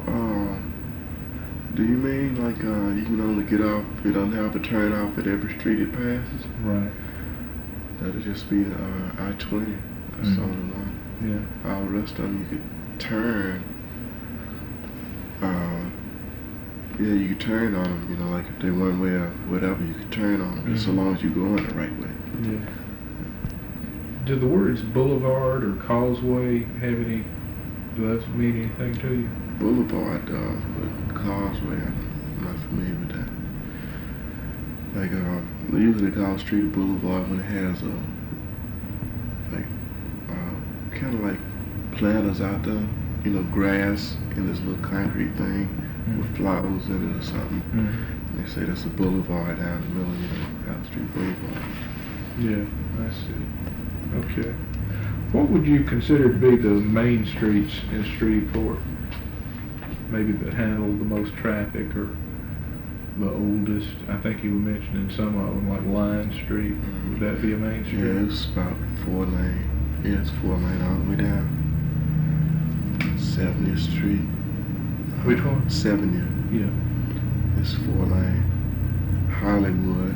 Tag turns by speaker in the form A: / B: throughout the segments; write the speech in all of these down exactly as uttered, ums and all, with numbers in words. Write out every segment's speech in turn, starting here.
A: Uh, do you mean like uh, you can only get off, you don't have to turn off at every street it passes?
B: Right.
A: That'll just be the uh, I twenty. That's
B: Mhm.
A: the only one.
B: Yeah.
A: All the rest of them you could turn. Uh, yeah, you could turn on them, you know, like if they one way or whatever, you could turn on them, just so
B: Mhm.
A: long as you go in the right way.
B: Yeah. Do the words boulevard or causeway have any, do those mean anything to you?
A: Boulevard does, but causeway, I'm not familiar with that. Like, uh, they usually call street a boulevard when it has a, like, uh, kind of like planters out there, you know, grass in this little concrete thing
B: Mm-hmm.
A: with flowers in it or something.
B: Mm-hmm.
A: And they say that's a boulevard down the middle, you know, South Street Boulevard.
B: Yeah, I see. Okay. What would you consider to be the main streets in Shreveport? Maybe that handle the most traffic or the oldest? I think you were mentioning some of them, like Line Street.
A: Mm-hmm.
B: Would that be a main street?
A: Yeah, it's about four lane. Yeah, it's four lane all the way down. seventieth Street.
B: Which
A: uh,
B: one?
A: seventieth.
B: Yeah.
A: It's four lane. Hollywood.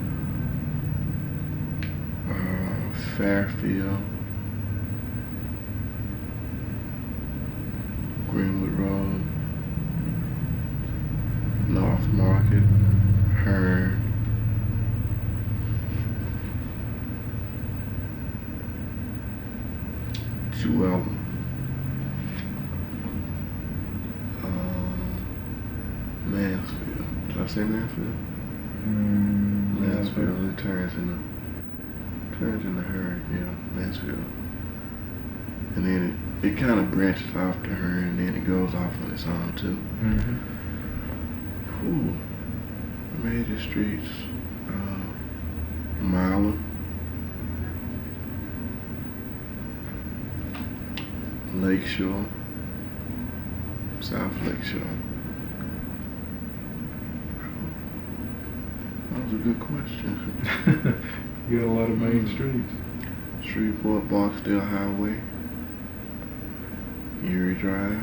A: Uh, Fairfield. Greenwood Road. North Market. Hearn. Jewel. Um, Mansfield. Did I say Mansfield?
B: Mm,
A: Mansfield. It turns in the turns in the Hearn. Yeah, Mansfield. And then it, it kind of branches off to Hearn, and then it goes off on its own too.
B: Mm-hmm.
A: Ooh, major streets. Uh, Milan. Lakeshore. South Lakeshore. That was a good question.
B: You got a lot of main
A: Mm.
B: streets.
A: Shreveport, Barksdale Highway. Erie Drive.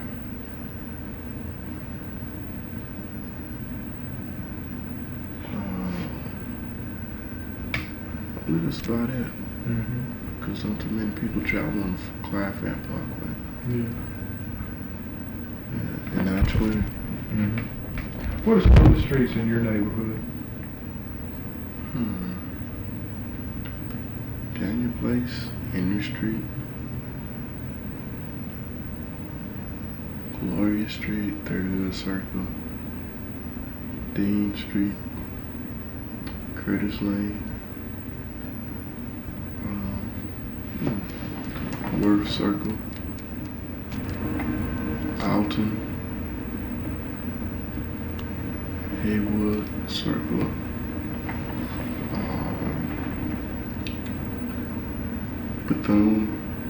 A: Uh, I believe that's about it.
B: Mm-hmm.
A: Because not too many people travel on Clive Fan Parkway.
B: Yeah.
A: Yeah, and I twenty.
B: Mm-hmm. What are some of the streets in your neighborhood?
A: Hmm. Daniel Place, Henry Street, Gloria Street, Third Circle, Dean Street, Curtis Lane, um, hmm, Worth Circle, Alton, Haywood Circle, um, Bethune,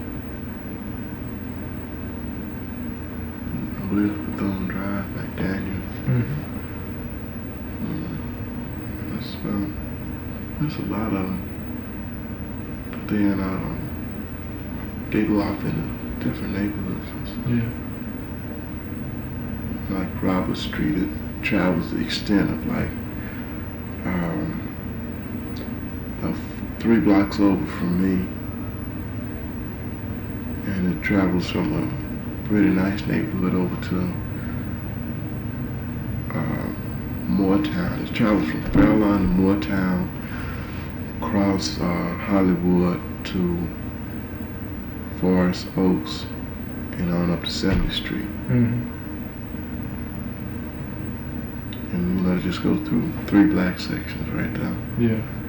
A: I believe it's Bethune Drive, McDaniel.
B: Mm-hmm.
A: Mm, that's about, there's a lot of them. But then um, they go off into different neighborhoods.
B: Yeah.
A: Like Robert Street, it travels the extent of like um, of three blocks over from me, and it travels from a really nice neighborhood over to uh, Moortown. It travels from Fairlawn to Moortown, across uh, Hollywood to Forest Oaks, and on up to seventieth Street.
B: Mm-hmm.
A: And you know, it just goes through three black sections right there.
B: Yeah.